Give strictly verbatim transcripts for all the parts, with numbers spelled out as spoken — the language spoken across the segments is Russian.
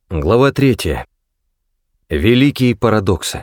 Глава третья. Великие парадоксы.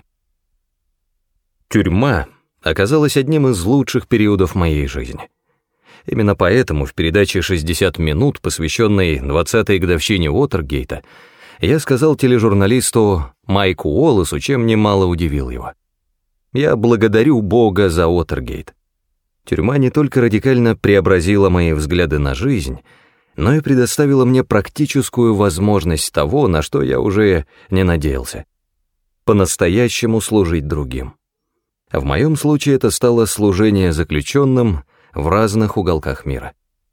Тюрьма оказалась одним из лучших периодов моей жизни. Именно поэтому в передаче «шестьдесят минут», посвященной двадцатой годовщине Уотергейта, я сказал тележурналисту Майку Уоллесу, чем немало удивил его. Я благодарю Бога за Уотергейт. Тюрьма не только радикально преобразила мои взгляды на жизнь, но и предоставила мне практическую возможность того, на что я уже не надеялся — по-настоящему служить другим. В моем случае это стало служение заключенным в разных уголках мира.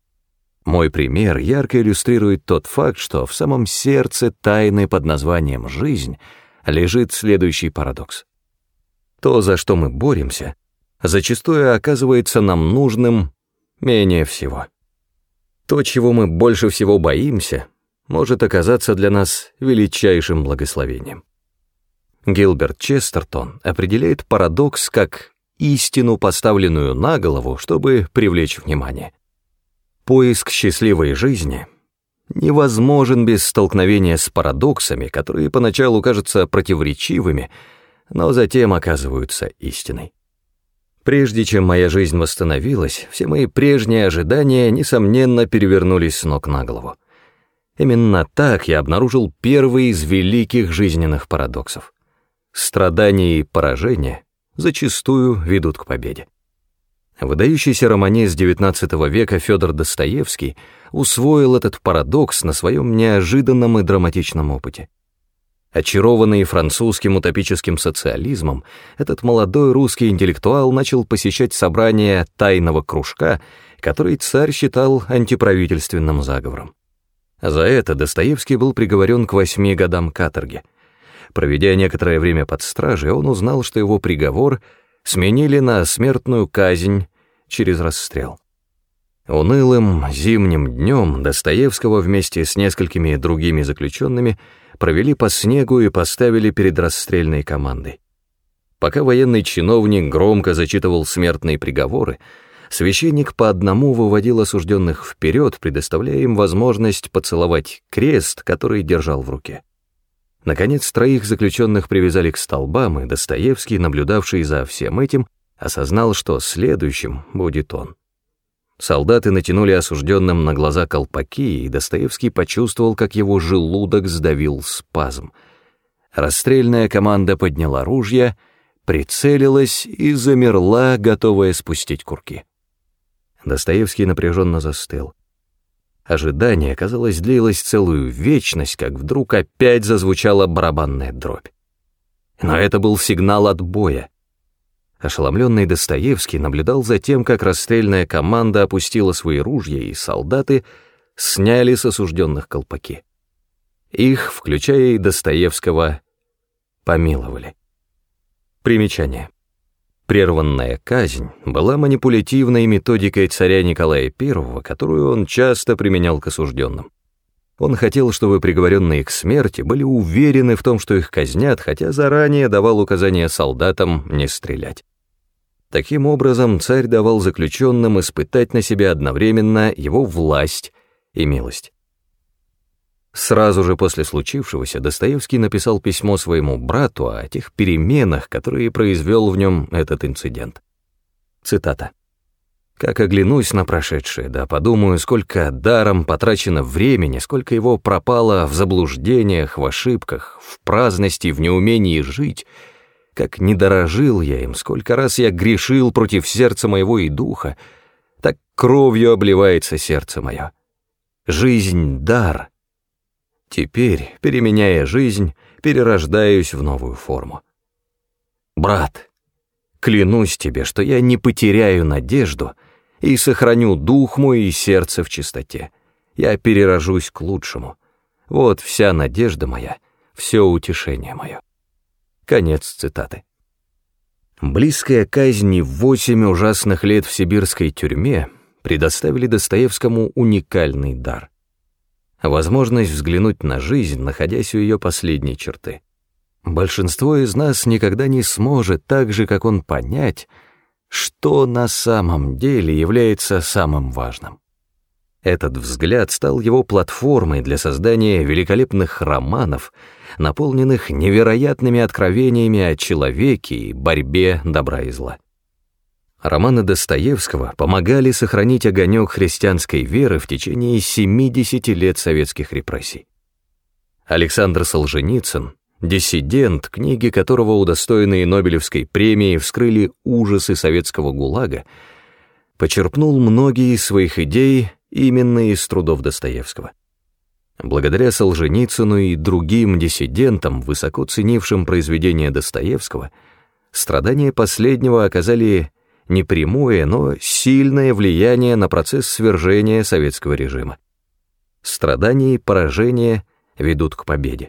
Мой пример ярко иллюстрирует тот факт, что в самом сердце тайны под названием «жизнь» лежит следующий парадокс. То, за что мы боремся, зачастую оказывается нам нужным менее всего. То, чего мы больше всего боимся, может оказаться для нас величайшим благословением. Гилберт Честертон определяет парадокс как истину, поставленную на голову, чтобы привлечь внимание. Поиск счастливой жизни невозможен без столкновения с парадоксами, которые поначалу кажутся противоречивыми, но затем оказываются истиной. Прежде чем моя жизнь восстановилась, все мои прежние ожидания, несомненно, перевернулись с ног на голову. Именно так я обнаружил первый из великих жизненных парадоксов. Страдания и поражения зачастую ведут к победе. Выдающийся романист девятнадцатого века Федор Достоевский усвоил этот парадокс на своем неожиданном и драматичном опыте. Очарованный французским утопическим социализмом, этот молодой русский интеллектуал начал посещать собрания тайного кружка, который царь считал антиправительственным заговором. За это Достоевский был приговорен к восьми годам каторги. Проведя некоторое время под стражей, он узнал, что его приговор сменили на смертную казнь через расстрел. Унылым зимним днем Достоевского вместе с несколькими другими заключенными провели по снегу и поставили перед расстрельной командой. Пока военный чиновник громко зачитывал смертные приговоры, священник по одному выводил осужденных вперед, предоставляя им возможность поцеловать крест, который держал в руке. Наконец, троих заключенных привязали к столбам, и Достоевский, наблюдавший за всем этим, осознал, что следующим будет он. Солдаты натянули осужденным на глаза колпаки, и Достоевский почувствовал, как его желудок сдавил спазм. Расстрельная команда подняла ружья, прицелилась и замерла, готовая спустить курки. Достоевский напряженно застыл. Ожидание, казалось, длилось целую вечность, как вдруг опять зазвучала барабанная дробь. Но это был сигнал отбоя. Ошеломленный Достоевский наблюдал за тем, как расстрельная команда опустила свои ружья, и солдаты сняли с осужденных колпаки. Их, включая и Достоевского, помиловали. Примечание. Прерванная казнь была манипулятивной методикой царя Николая Первого, которую он часто применял к осужденным. Он хотел, чтобы приговоренные к смерти были уверены в том, что их казнят, хотя заранее давал указания солдатам не стрелять. Таким образом, царь давал заключенным испытать на себе одновременно его власть и милость. Сразу же после случившегося Достоевский написал письмо своему брату о тех переменах, которые произвел в нем этот инцидент. Цитата. «Как оглянусь на прошедшее, да подумаю, сколько даром потрачено времени, сколько его пропало в заблуждениях, в ошибках, в праздности, в неумении жить, как не дорожил я им, сколько раз я грешил против сердца моего и духа, так кровью обливается сердце мое. Жизнь — дар. Теперь, переменяя жизнь, перерождаюсь в новую форму. Брат, клянусь тебе, что я не потеряю надежду и сохраню дух мой и сердце в чистоте. Я перерожусь к лучшему. Вот вся надежда моя, все утешение мое». Конец цитаты. Близкая казни восемь ужасных лет в сибирской тюрьме предоставили Достоевскому уникальный дар. Возможность взглянуть на жизнь, находясь у ее последней черты. Большинство из нас никогда не сможет так же, как он, понять, что на самом деле является самым важным. Этот взгляд стал его платформой для создания великолепных романов, наполненных невероятными откровениями о человеке и борьбе добра и зла. Романы Достоевского помогали сохранить огонек христианской веры в течение семидесяти лет советских репрессий. Александр Солженицын, диссидент, книги которого, удостоенные Нобелевской премии, вскрыли ужасы советского ГУЛАГа, почерпнул многие из своих идей именно из трудов Достоевского. Благодаря Солженицыну и другим диссидентам, высоко ценившим произведения Достоевского, страдания последнего оказали не прямое, но сильное влияние на процесс свержения советского режима. Страдания и поражения ведут к победе.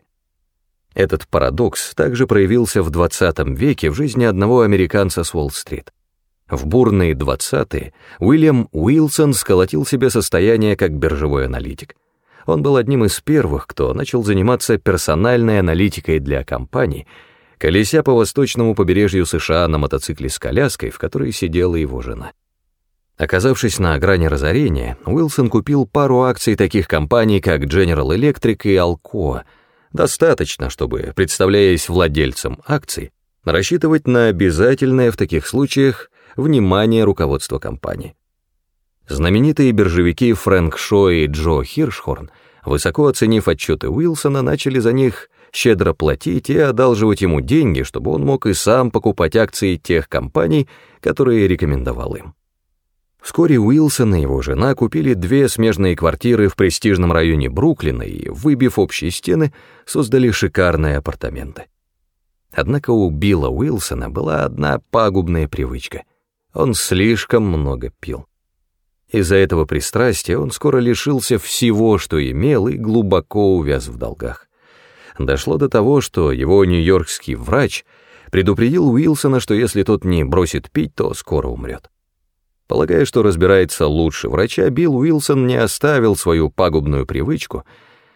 Этот парадокс также проявился в двадцатом веке в жизни одного американца с Уолл-стрит. В бурные двадцатые Уильям Уилсон сколотил себе состояние как биржевой аналитик. Он был одним из первых, кто начал заниматься персональной аналитикой для компаний, колеся по восточному побережью США на мотоцикле с коляской, в которой сидела его жена. Оказавшись на грани разорения, Уилсон купил пару акций таких компаний, как General Electric и Alcoa, достаточно, чтобы, представляясь владельцем акций, рассчитывать на обязательное в таких случаях внимание руководства компании. Знаменитые биржевики Фрэнк Шо и Джо Хиршхорн, высоко оценив отчеты Уилсона, начали за них щедро платить и одалживать ему деньги, чтобы он мог и сам покупать акции тех компаний, которые рекомендовал им. Вскоре Уилсон и его жена купили две смежные квартиры в престижном районе Бруклина и, выбив общие стены, создали шикарные апартаменты. Однако у Билла Уилсона была одна пагубная привычка — он слишком много пил. Из-за этого пристрастия он скоро лишился всего, что имел, и глубоко увяз в долгах. Дошло до того, что его нью-йоркский врач предупредил Уилсона, что если тот не бросит пить, то скоро умрет. Полагая, что разбирается лучше врача, Билл Уилсон не оставил свою пагубную привычку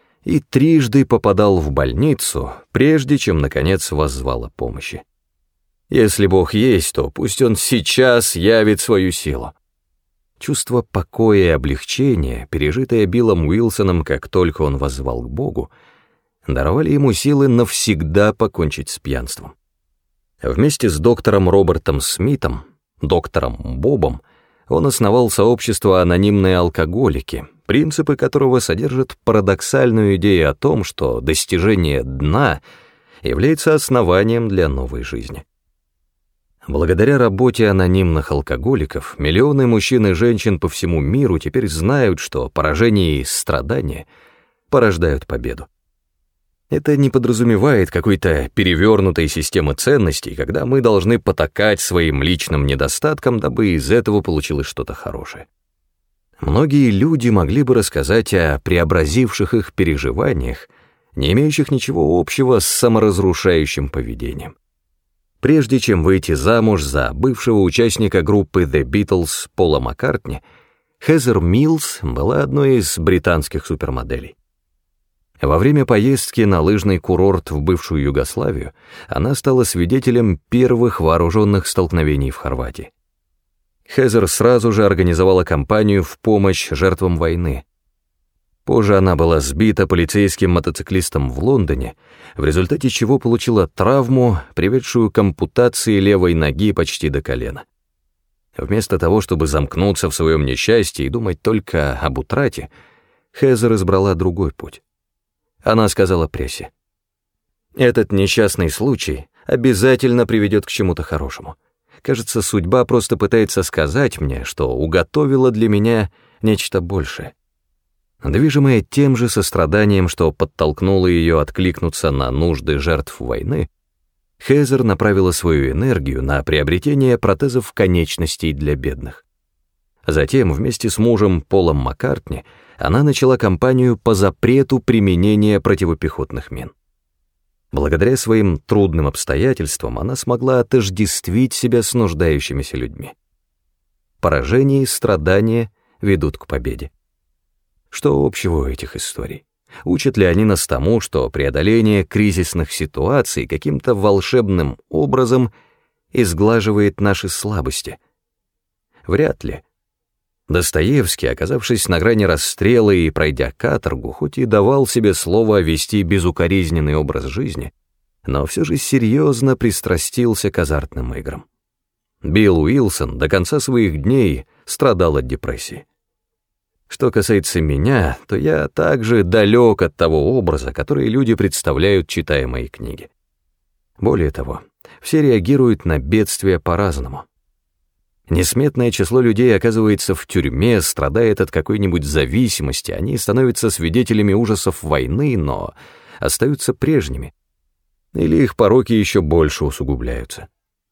и трижды попадал в больницу, прежде чем, наконец, воззвал о помощи. Если Бог есть, то пусть он сейчас явит свою силу. Чувство покоя и облегчения, пережитое Биллом Уилсоном, как только он воззвал к Богу, даровали ему силы навсегда покончить с пьянством. Вместе с доктором Робертом Смитом, доктором Бобом, он основал сообщество «Анонимные алкоголики», принципы которого содержат парадоксальную идею о том, что достижение дна является основанием для новой жизни. Благодаря работе анонимных алкоголиков миллионы мужчин и женщин по всему миру теперь знают, что поражение и страдания порождают победу. Это не подразумевает какой-то перевернутой системы ценностей, когда мы должны потакать своим личным недостаткам, дабы из этого получилось что-то хорошее. Многие люди могли бы рассказать о преобразивших их переживаниях, не имеющих ничего общего с саморазрушающим поведением. Прежде чем выйти замуж за бывшего участника группы The Beatles Пола Маккартни, Хезер Милс была одной из британских супермоделей. Во время поездки на лыжный курорт в бывшую Югославию она стала свидетелем первых вооруженных столкновений в Хорватии. Хезер сразу же организовала кампанию в помощь жертвам войны. Позже она была сбита полицейским мотоциклистом в Лондоне, в результате чего получила травму, приведшую к ампутации левой ноги почти до колена. Вместо того, чтобы замкнуться в своем несчастье и думать только об утрате, Хезер избрала другой путь. Она сказала прессе: «Этот несчастный случай обязательно приведет к чему-то хорошему. Кажется, судьба просто пытается сказать мне, что уготовила для меня нечто большее». Движимая тем же состраданием, что подтолкнуло ее откликнуться на нужды жертв войны, Хезер направила свою энергию на приобретение протезов конечностей для бедных. Затем, вместе с мужем Полом Маккартни, она начала кампанию по запрету применения противопехотных мин. Благодаря своим трудным обстоятельствам она смогла отождествить себя с нуждающимися людьми. Поражение и страдания ведут к победе. Что общего у этих историй? Учат ли они нас тому, что преодоление кризисных ситуаций каким-то волшебным образом изглаживает наши слабости? Вряд ли. Достоевский, оказавшись на грани расстрела и пройдя каторгу, хоть и давал себе слово вести безукоризненный образ жизни, но все же серьезно пристрастился к азартным играм. Билл Уилсон до конца своих дней страдал от депрессии. Что касается меня, то я также далек от того образа, который люди представляют, читая мои книги. Более того, все реагируют на бедствия по-разному. Несметное число людей оказывается в тюрьме, страдает от какой-нибудь зависимости, они становятся свидетелями ужасов войны, но остаются прежними. Или их пороки еще больше усугубляются.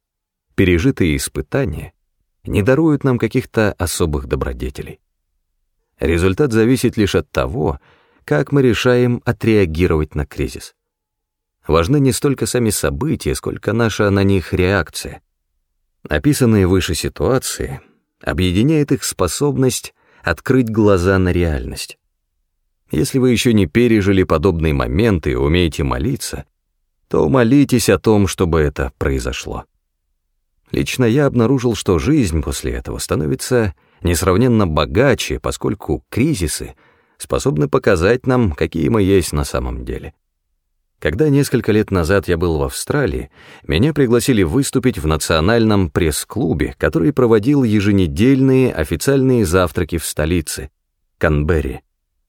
Пережитые испытания не даруют нам каких-то особых добродетелей. Результат зависит лишь от того, как мы решаем отреагировать на кризис. Важны не столько сами события, сколько наша на них реакция. Описанные выше ситуации объединяет их способность открыть глаза на реальность. Если вы еще не пережили подобные моменты и умеете молиться, то молитесь о том, чтобы это произошло. Лично я обнаружил, что жизнь после этого становится несравненно богаче, поскольку кризисы способны показать нам, какие мы есть на самом деле. Когда несколько лет назад я был в Австралии, меня пригласили выступить в национальном пресс-клубе, который проводил еженедельные официальные завтраки в столице, Канберре.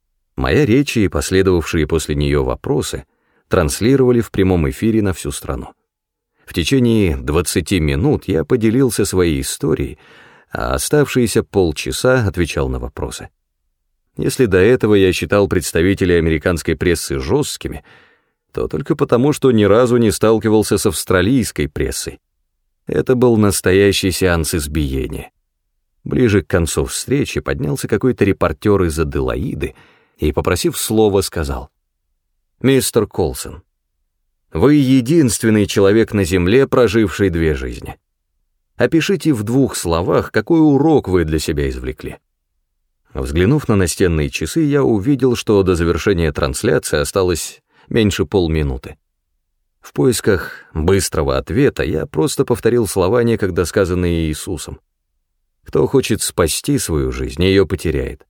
Моя речь и последовавшие после нее вопросы транслировали в прямом эфире на всю страну. В течение двадцати минут я поделился своей историей, а оставшиеся полчаса отвечал на вопросы. Если до этого я считал представителей американской прессы жесткими, то только потому, что ни разу не сталкивался с австралийской прессой. Это был настоящий сеанс избиения. Ближе к концу встречи поднялся какой-то репортер из Аделаиды и, попросив слова, сказал: «Мистер Колсон, вы единственный человек на Земле, проживший две жизни. Опишите в двух словах, какой урок вы для себя извлекли». Взглянув на настенные часы, я увидел, что до завершения трансляции осталось меньше полминуты. В поисках быстрого ответа я просто повторил слова, некогда сказанные Иисусом. Кто хочет спасти свою жизнь, ее потеряет.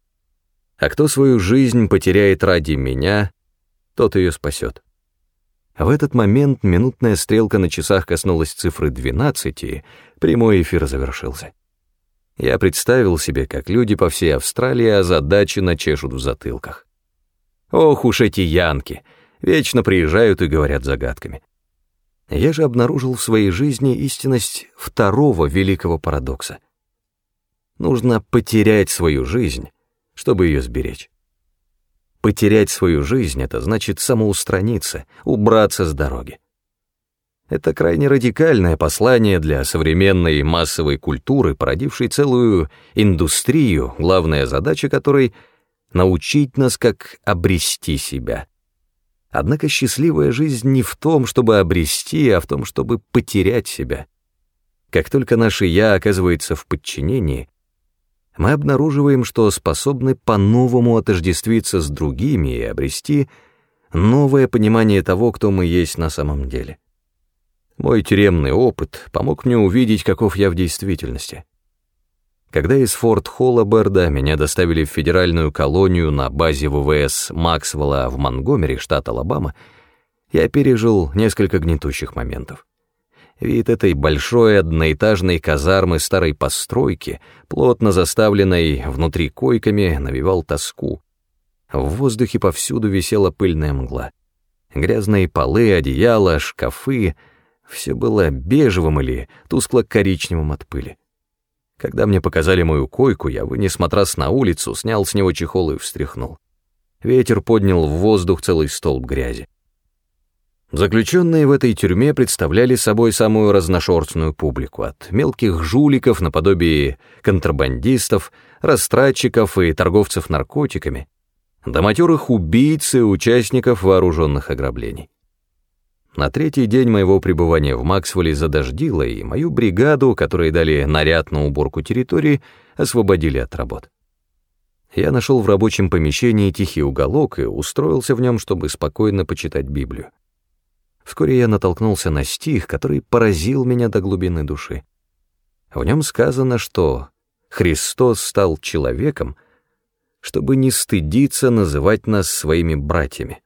А кто свою жизнь потеряет ради меня, тот ее спасет. В этот момент минутная стрелка на часах коснулась цифры двенадцать, и прямой эфир завершился. Я представил себе, как люди по всей Австралии озадаченно чешут в затылках. Ох уж эти янки! Вечно приезжают и говорят загадками. Я же обнаружил в своей жизни истинность второго великого парадокса. Нужно потерять свою жизнь, чтобы ее сберечь. Потерять свою жизнь — это значит самоустраниться, убраться с дороги. Это крайне радикальное послание для современной массовой культуры, породившей целую индустрию, главная задача которой — научить нас, как обрести себя. Однако счастливая жизнь не в том, чтобы обрести, а в том, чтобы потерять себя. Как только наше «я» оказывается в подчинении, мы обнаруживаем, что способны по-новому отождествиться с другими и обрести новое понимание того, кто мы есть на самом деле. Мой тюремный опыт помог мне увидеть, каков я в действительности. Когда из Форт Холлаберда меня доставили в федеральную колонию на базе ВВС Максвелла в Монтгомери, штат Алабама, я пережил несколько гнетущих моментов. Вид этой большой одноэтажной казармы старой постройки, плотно заставленной внутри койками, навевал тоску. В воздухе повсюду висела пыльная мгла. Грязные полы, одеяла, шкафы — все было бежевым или тускло-коричневым от пыли. Когда мне показали мою койку, я вынес матрас на улицу, снял с него чехол и встряхнул. Ветер поднял в воздух целый столб грязи. Заключенные в этой тюрьме представляли собой самую разношерстную публику, от мелких жуликов наподобие контрабандистов, растратчиков и торговцев наркотиками, до матерых убийц и участников вооруженных ограблений. На третий день моего пребывания в Максвелле задождило, и мою бригаду, которой дали наряд на уборку территории, освободили от работ. Я нашел в рабочем помещении тихий уголок и устроился в нем, чтобы спокойно почитать Библию. Вскоре я натолкнулся на стих, который поразил меня до глубины души. В нем сказано, что Христос стал человеком, чтобы не стыдиться называть нас своими братьями.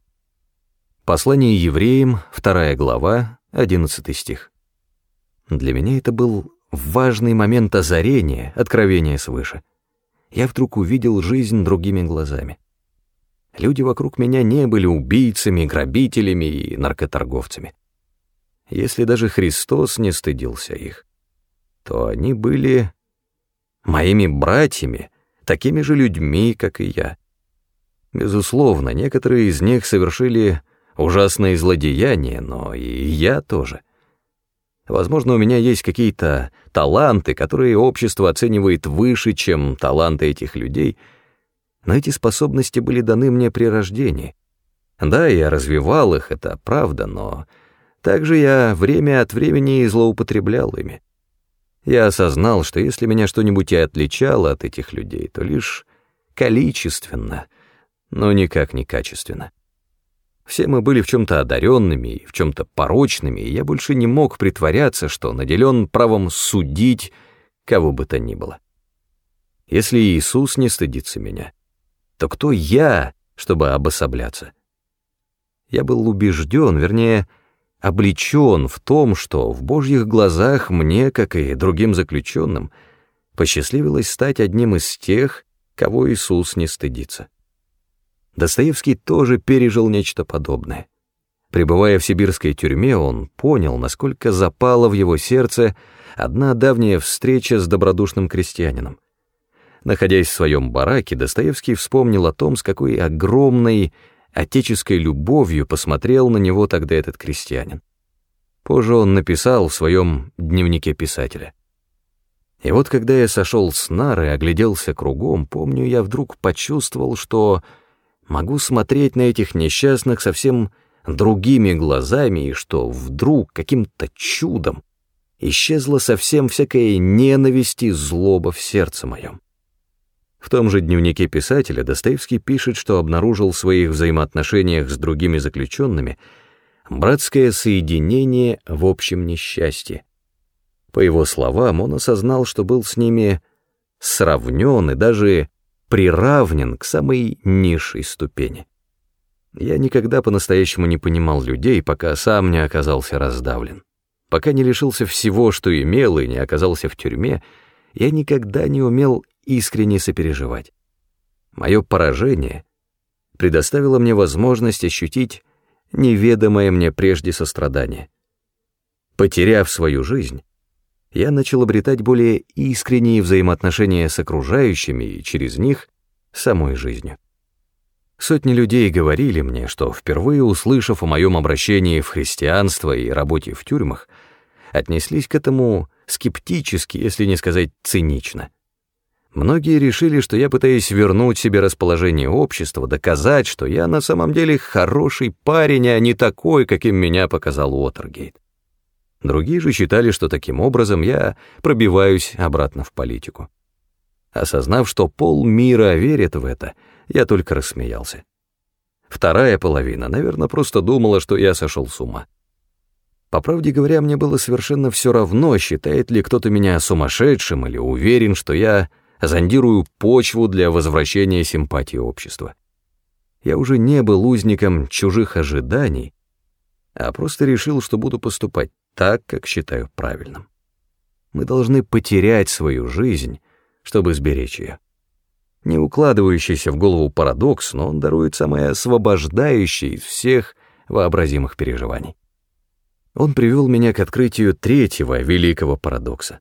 Послание евреям, вторая глава, одиннадцатый стих. Для меня это был важный момент озарения, откровения свыше. Я вдруг увидел жизнь другими глазами. Люди вокруг меня не были убийцами, грабителями и наркоторговцами. Если даже Христос не стыдился их, то они были моими братьями, такими же людьми, как и я. Безусловно, некоторые из них совершили ужасные злодеяния, но и я тоже. Возможно, у меня есть какие-то таланты, которые общество оценивает выше, чем таланты этих людей, но эти способности были даны мне при рождении. Да, я развивал их, это правда, но также я время от времени злоупотреблял ими. Я осознал, что если меня что-нибудь и отличало от этих людей, то лишь количественно, но никак не качественно. Все мы были в чем-то одаренными и в чем-то порочными, и я больше не мог притворяться, что наделен правом судить кого бы то ни было. Если Иисус не стыдится меня, то кто я, чтобы обособляться? Я был убежден, вернее, облечен в том, что в Божьих глазах мне, как и другим заключенным, посчастливилось стать одним из тех, кого Иисус не стыдится. Достоевский тоже пережил нечто подобное. Пребывая в сибирской тюрьме, он понял, насколько запала в его сердце одна давняя встреча с добродушным крестьянином. Находясь в своем бараке, Достоевский вспомнил о том, с какой огромной отеческой любовью посмотрел на него тогда этот крестьянин. Позже он написал в своем дневнике писателя: «И вот когда я сошел с нары и огляделся кругом, помню, я вдруг почувствовал, что могу смотреть на этих несчастных совсем другими глазами, и что вдруг каким-то чудом исчезла совсем всякая ненависть и злоба в сердце моем». В том же дневнике писателя Достоевский пишет, что обнаружил в своих взаимоотношениях с другими заключенными братское соединение в общем несчастье. По его словам, он осознал, что был с ними сравнен и даже приравнен к самой низшей ступени. Я никогда по-настоящему не понимал людей, пока сам не оказался раздавлен. Пока не лишился всего, что имел, и не оказался в тюрьме, я никогда не умел искренне сопереживать. Мое поражение предоставило мне возможность ощутить неведомое мне прежде сострадание. Потеряв свою жизнь, я начал обретать более искренние взаимоотношения с окружающими и через них самой жизнью. Сотни людей говорили мне, что, впервые услышав о моем обращении в христианство и работе в тюрьмах, отнеслись к этому скептически, если не сказать цинично. Многие решили, что я пытаюсь вернуть себе расположение общества, доказать, что я на самом деле хороший парень, а не такой, каким меня показал Уотергейт. Другие же считали, что таким образом я пробиваюсь обратно в политику. Осознав, что полмира верит в это, я только рассмеялся. Вторая половина, наверное, просто думала, что я сошел с ума. По правде говоря, мне было совершенно все равно, считает ли кто-то меня сумасшедшим или уверен, что я зондирую почву для возвращения симпатии общества. Я уже не был узником чужих ожиданий, а просто решил, что буду поступать так, как считаю правильным. Мы должны потерять свою жизнь, чтобы сберечь ее. Не укладывающийся в голову парадокс, но он дарует самое освобождающее из всех вообразимых переживаний. Он привел меня к открытию третьего великого парадокса.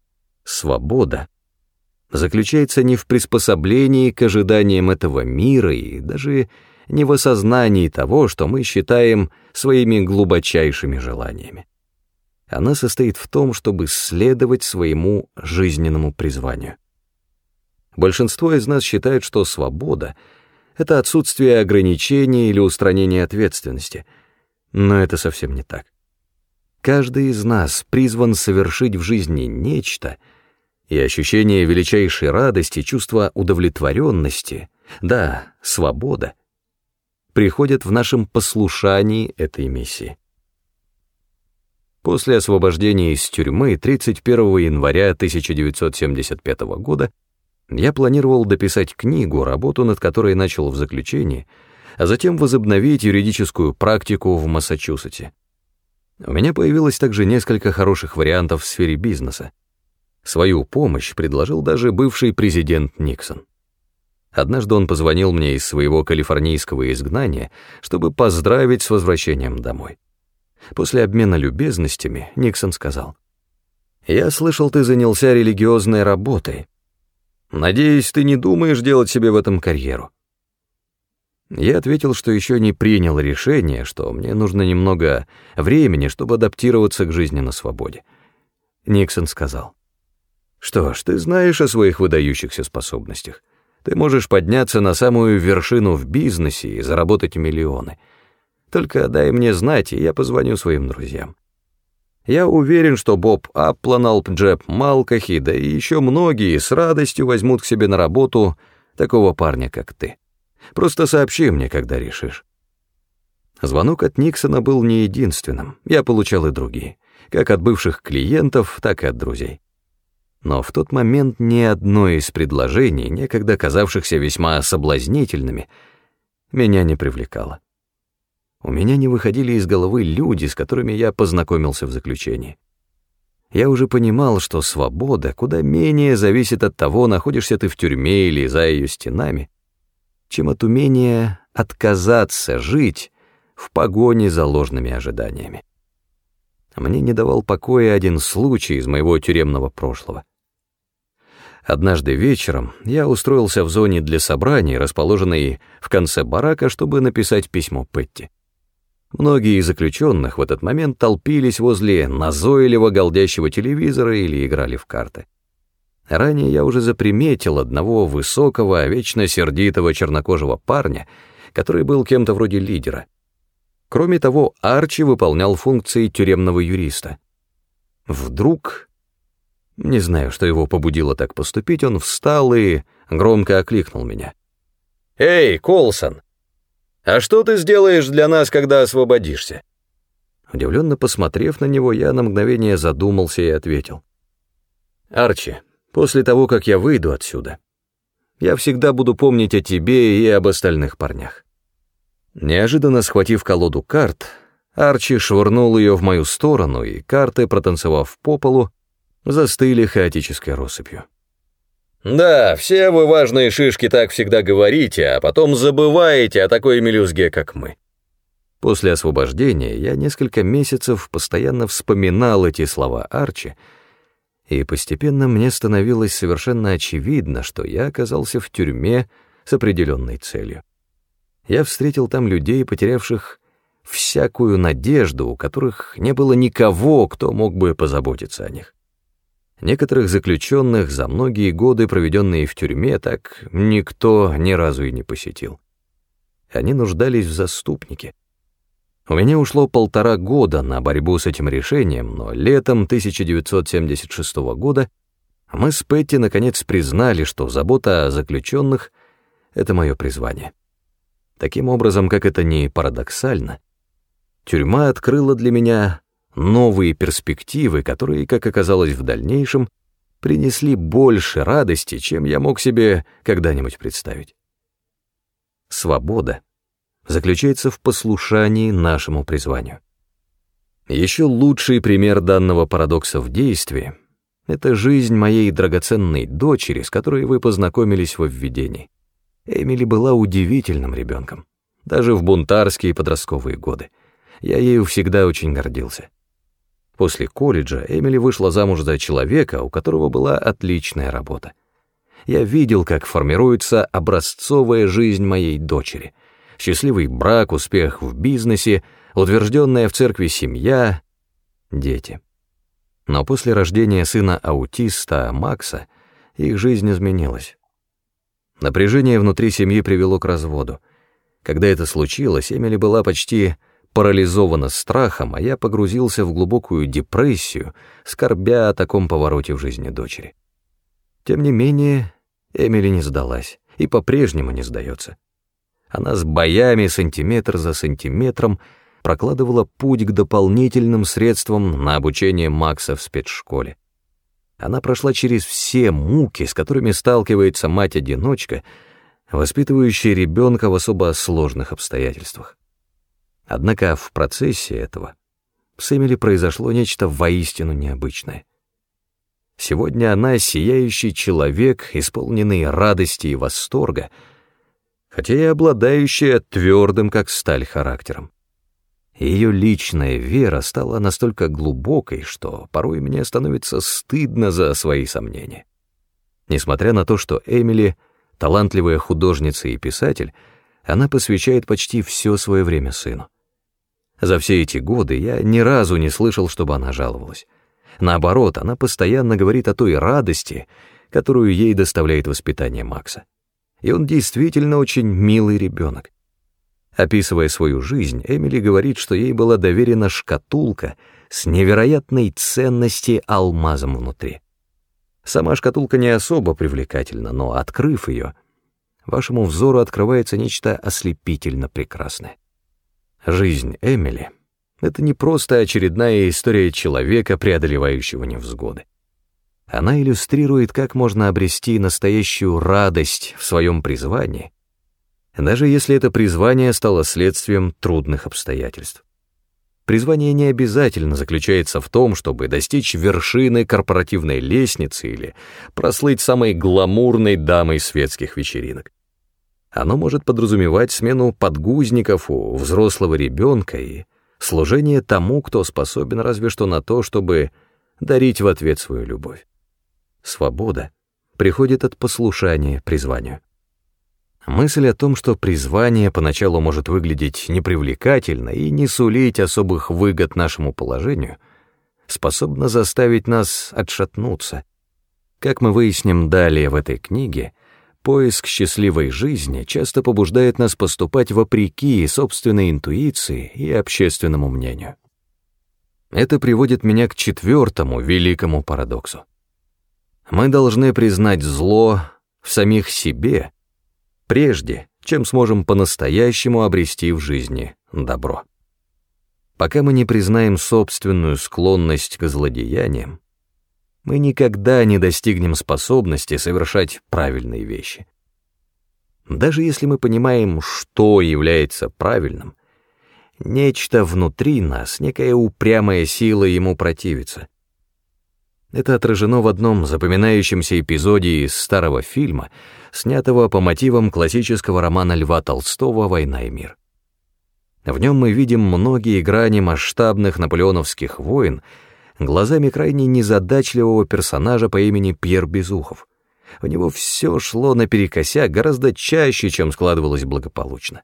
Свобода заключается не в приспособлении к ожиданиям этого мира и даже не в осознании того, что мы считаем своими глубочайшими желаниями. Она состоит в том, чтобы следовать своему жизненному призванию. Большинство из нас считает, что свобода — это отсутствие ограничений или устранение ответственности, но это совсем не так. Каждый из нас призван совершить в жизни нечто, и ощущение величайшей радости, чувство удовлетворенности, да, свобода, приходят в нашем послушании этой миссии. После освобождения из тюрьмы тридцать первого января тысяча девятьсот семьдесят пятого года я планировал дописать книгу, работу над которой начал в заключении, а затем возобновить юридическую практику в Массачусетсе. У меня появилось также несколько хороших вариантов в сфере бизнеса. Свою помощь предложил даже бывший президент Никсон. Однажды он позвонил мне из своего калифорнийского изгнания, чтобы поздравить с возвращением домой. После обмена любезностями Никсон сказал: «Я слышал, ты занялся религиозной работой. Надеюсь, ты не думаешь делать себе в этом карьеру». Я ответил, что еще не принял решение, что мне нужно немного времени, чтобы адаптироваться к жизни на свободе. Никсон сказал: «Что ж, ты знаешь о своих выдающихся способностях. Ты можешь подняться на самую вершину в бизнесе и заработать миллионы. Только дай мне знать, и я позвоню своим друзьям. Я уверен, что Боб Апланалп, Джеб Малкахи, да и еще многие с радостью возьмут к себе на работу такого парня, как ты. Просто сообщи мне, когда решишь». Звонок от Никсона был не единственным, я получал и другие, как от бывших клиентов, так и от друзей. Но в тот момент ни одно из предложений, некогда казавшихся весьма соблазнительными, меня не привлекало. У меня не выходили из головы люди, с которыми я познакомился в заключении. Я уже понимал, что свобода куда менее зависит от того, находишься ты в тюрьме или за ее стенами, чем от умения отказаться жить в погоне за ложными ожиданиями. Мне не давал покоя один случай из моего тюремного прошлого. Однажды вечером я устроился в зоне для собраний, расположенной в конце барака, чтобы написать письмо Петти. Многие из заключенных в этот момент толпились возле назойливо галдящего телевизора или играли в карты. Ранее я уже заприметил одного высокого, вечно сердитого чернокожего парня, который был кем-то вроде лидера. Кроме того, Арчи выполнял функции тюремного юриста. Вдруг, не знаю, что его побудило так поступить, он встал и громко окликнул меня. «Эй, Колсон! А что ты сделаешь для нас, когда освободишься?» Удивленно посмотрев на него, я на мгновение задумался и ответил: «Арчи, после того, как я выйду отсюда, я всегда буду помнить о тебе и об остальных парнях». Неожиданно схватив колоду карт, Арчи швырнул ее в мою сторону, и карты, протанцевав по полу, застыли хаотической россыпью. «Да, все вы важные шишки так всегда говорите, а потом забываете о такой мелюзге, как мы». После освобождения я несколько месяцев постоянно вспоминал эти слова Арчи, и постепенно мне становилось совершенно очевидно, что я оказался в тюрьме с определенной целью. Я встретил там людей, потерявших всякую надежду, у которых не было никого, кто мог бы позаботиться о них. Некоторых заключенных за многие годы, проведенные в тюрьме, так никто ни разу и не посетил. Они нуждались в заступнике. У меня ушло полтора года на борьбу с этим решением, но летом тысяча девятьсот семьдесят шестого года мы с Петти наконец признали, что забота о заключенных — это мое призвание. Таким образом, как это ни парадоксально, тюрьма открыла для меня новые перспективы, которые, как оказалось в дальнейшем, принесли больше радости, чем я мог себе когда-нибудь представить. Свобода заключается в послушании нашему призванию. Еще лучший пример данного парадокса в действии — это жизнь моей драгоценной дочери, с которой вы познакомились во введении. Эмили была удивительным ребенком, даже в бунтарские подростковые годы. Я ею всегда очень гордился. После колледжа Эмили вышла замуж за человека, у которого была отличная работа. Я видел, как формируется образцовая жизнь моей дочери. Счастливый брак, успех в бизнесе, утвержденная в церкви семья, дети. Но после рождения сына-аутиста Макса их жизнь изменилась. Напряжение внутри семьи привело к разводу. Когда это случилось, Эмили была почти парализована страхом, а я погрузился в глубокую депрессию, скорбя о таком повороте в жизни дочери. Тем не менее, Эмили не сдалась и по-прежнему не сдается. Она с боями, сантиметр за сантиметром, прокладывала путь к дополнительным средствам на обучение Макса в спецшколе. Она прошла через все муки, с которыми сталкивается мать-одиночка, воспитывающая ребенка в особо сложных обстоятельствах. Однако в процессе этого с Эмили произошло нечто воистину необычное. Сегодня она сияющий человек, исполненный радости и восторга, хотя и обладающая твердым, как сталь, характером. Ее личная вера стала настолько глубокой, что порой мне становится стыдно за свои сомнения. Несмотря на то, что Эмили — талантливая художница и писатель, она посвящает почти все свое время сыну. За все эти годы я ни разу не слышал, чтобы она жаловалась. Наоборот, она постоянно говорит о той радости, которую ей доставляет воспитание Макса. И он действительно очень милый ребенок. Описывая свою жизнь, Эмили говорит, что ей была доверена шкатулка с невероятной ценности алмазом внутри. Сама шкатулка не особо привлекательна, но, открыв ее, вашему взору открывается нечто ослепительно прекрасное. Жизнь Эмили — это не просто очередная история человека, преодолевающего невзгоды. Она иллюстрирует, как можно обрести настоящую радость в своем призвании, даже если это призвание стало следствием трудных обстоятельств. Призвание не обязательно заключается в том, чтобы достичь вершины корпоративной лестницы или прослыть самой гламурной дамой светских вечеринок. Оно может подразумевать смену подгузников у взрослого ребенка и служение тому, кто способен разве что на то, чтобы дарить в ответ свою любовь. Свобода приходит от послушания призванию. Мысль о том, что призвание поначалу может выглядеть непривлекательно и не сулить особых выгод нашему положению, способна заставить нас отшатнуться. Как мы выясним далее в этой книге, поиск счастливой жизни часто побуждает нас поступать вопреки собственной интуиции и общественному мнению. Это приводит меня к четвертому великому парадоксу. Мы должны признать зло в самих себе, прежде чем сможем по-настоящему обрести в жизни добро. Пока мы не признаем собственную склонность к злодеяниям, мы никогда не достигнем способности совершать правильные вещи. Даже если мы понимаем, что является правильным, нечто внутри нас, некая упрямая сила ему противится. Это отражено в одном запоминающемся эпизоде из старого фильма, снятого по мотивам классического романа Льва Толстого «Война и мир». В нем мы видим многие грани масштабных наполеоновских войн глазами крайне незадачливого персонажа по имени Пьер Безухов. У него все шло наперекосяк гораздо чаще, чем складывалось благополучно.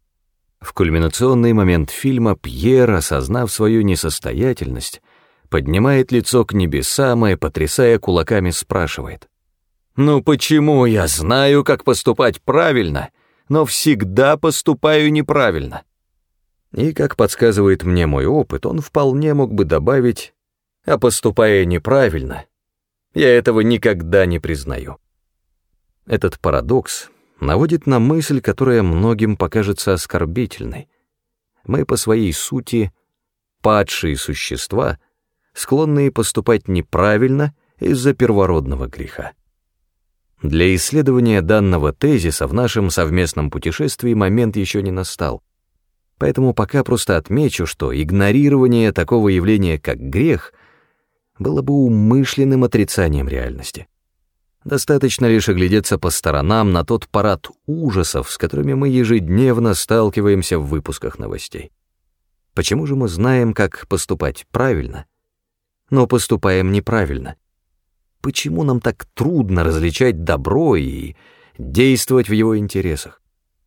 В кульминационный момент фильма Пьер, осознав свою несостоятельность, поднимает лицо к небесам и, потрясая кулаками, спрашивает: «Ну почему я знаю, как поступать правильно, но всегда поступаю неправильно?» И, как подсказывает мне мой опыт, он вполне мог бы добавить: «А поступая неправильно, я этого никогда не признаю». Этот парадокс наводит на мысль, которая многим покажется оскорбительной. Мы по своей сути падшие существа, склонные поступать неправильно из-за первородного греха. Для исследования данного тезиса в нашем совместном путешествии момент еще не настал. Поэтому пока просто отмечу, что игнорирование такого явления, как грех, было бы умышленным отрицанием реальности. Достаточно лишь оглядеться по сторонам на тот парад ужасов, с которыми мы ежедневно сталкиваемся в выпусках новостей. Почему же мы знаем, как поступать правильно, но поступаем неправильно? Почему нам так трудно различать добро и действовать в его интересах?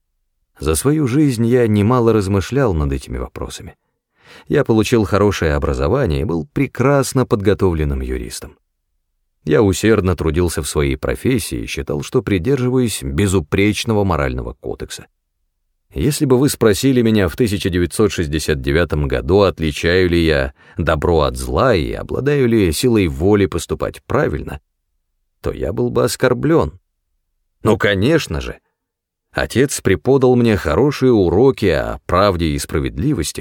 За свою жизнь я немало размышлял над этими вопросами. Я получил хорошее образование и был прекрасно подготовленным юристом. Я усердно трудился в своей профессии и считал, что придерживаюсь безупречного морального кодекса. Если бы вы спросили меня в тысяча девятьсот шестьдесят девятом году, отличаю ли я добро от зла и обладаю ли силой воли поступать правильно, то я был бы оскорблен. Ну, конечно же. Отец преподал мне хорошие уроки о правде и справедливости,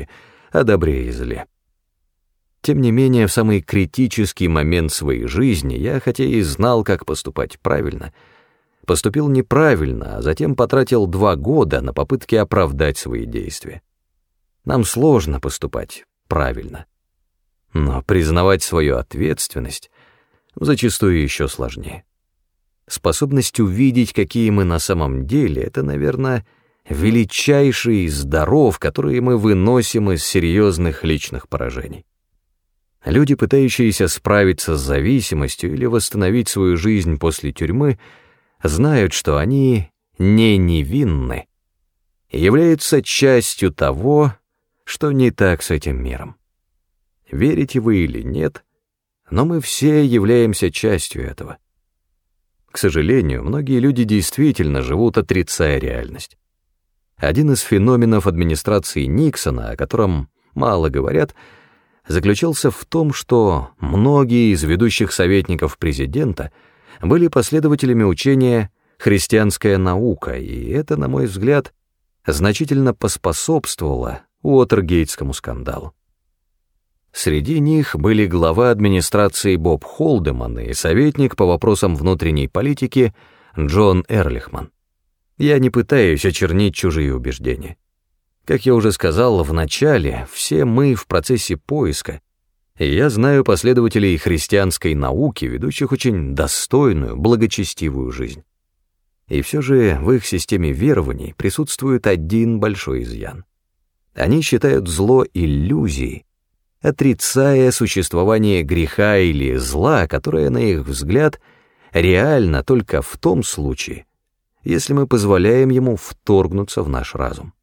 о добре и зле. Тем не менее, в самый критический момент своей жизни я, хотя и знал, как поступать правильно, поступил неправильно, а затем потратил два года на попытки оправдать свои действия. Нам сложно поступать правильно, но признавать свою ответственность зачастую еще сложнее. Способность увидеть, какие мы на самом деле, это, наверное, величайший из даров, которые мы выносим из серьезных личных поражений. Люди, пытающиеся справиться с зависимостью или восстановить свою жизнь после тюрьмы, знают, что они не невинны и являются частью того, что не так с этим миром. Верите вы или нет, но мы все являемся частью этого. К сожалению, многие люди действительно живут, отрицая реальность. Один из феноменов администрации Никсона, о котором мало говорят, заключался в том, что многие из ведущих советников президента были последователями учения «христианская наука», и это, на мой взгляд, значительно поспособствовало Уотергейтскому скандалу. Среди них были глава администрации Боб Холдеман и советник по вопросам внутренней политики Джон Эрлихман. Я не пытаюсь очернить чужие убеждения. Как я уже сказал в начале, все мы в процессе поиска, и я знаю последователей христианской науки, ведущих очень достойную, благочестивую жизнь. И все же в их системе верований присутствует один большой изъян. Они считают зло иллюзией, отрицая существование греха или зла, которое, на их взгляд, реально только в том случае, если мы позволяем ему вторгнуться в наш разум.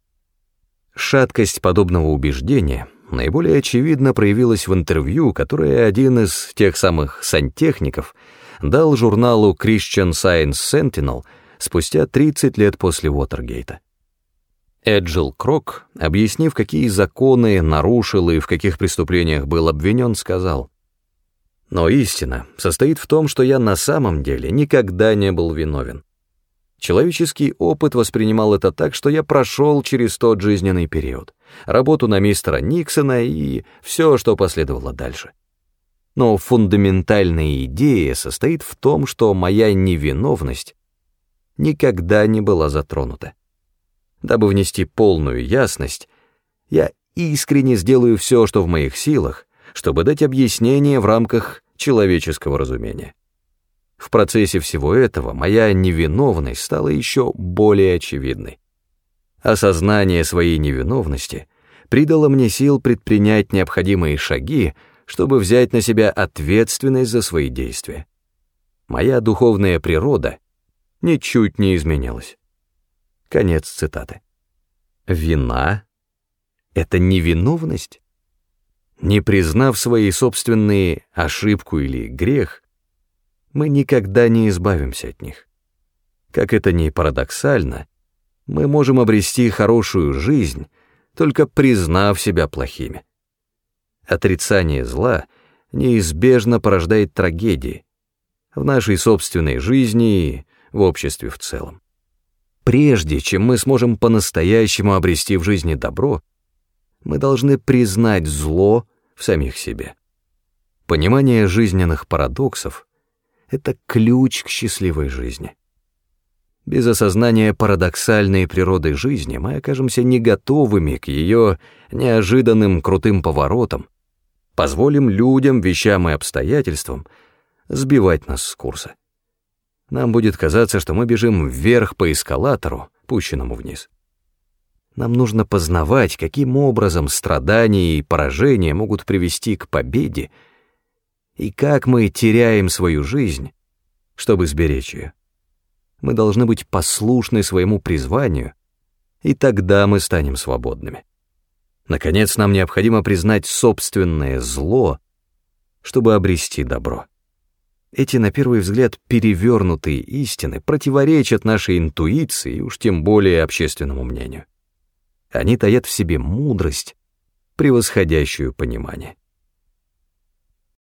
Шаткость подобного убеждения наиболее очевидно проявилась в интервью, которое один из тех самых сантехников дал журналу Christian Science Sentinel спустя тридцать лет после Уотергейта. Эджил Крок, объяснив, какие законы нарушил и в каких преступлениях был обвинен, сказал: «Но истина состоит в том, что я на самом деле никогда не был виновен. Человеческий опыт воспринимал это так, что я прошел через тот жизненный период, работу на мистера Никсона и все, что последовало дальше. Но фундаментальная идея состоит в том, что моя невиновность никогда не была затронута. Дабы внести полную ясность, я искренне сделаю все, что в моих силах, чтобы дать объяснение в рамках человеческого разумения. В процессе всего этого моя невиновность стала еще более очевидной. Осознание своей невиновности придало мне сил предпринять необходимые шаги, чтобы взять на себя ответственность за свои действия. Моя духовная природа ничуть не изменилась». Конец цитаты. Вина — это невиновность? Не признав свои собственные ошибку или грех, мы никогда не избавимся от них. Как это ни парадоксально, мы можем обрести хорошую жизнь, только признав себя плохими. Отрицание зла неизбежно порождает трагедии в нашей собственной жизни и в обществе в целом. Прежде чем мы сможем по-настоящему обрести в жизни добро, мы должны признать зло в самих себе. Понимание жизненных парадоксов — это ключ к счастливой жизни. Без осознания парадоксальной природы жизни мы окажемся не готовыми к ее неожиданным крутым поворотам, позволим людям, вещам и обстоятельствам сбивать нас с курса. Нам будет казаться, что мы бежим вверх по эскалатору, пущенному вниз. Нам нужно познавать, каким образом страдания и поражения могут привести к победе, и как мы теряем свою жизнь, чтобы сберечь ее. Мы должны быть послушны своему призванию, и тогда мы станем свободными. Наконец, нам необходимо признать собственное зло, чтобы обрести добро. Эти, на первый взгляд, перевернутые истины противоречат нашей интуиции и уж тем более общественному мнению. Они таят в себе мудрость, превосходящую понимание.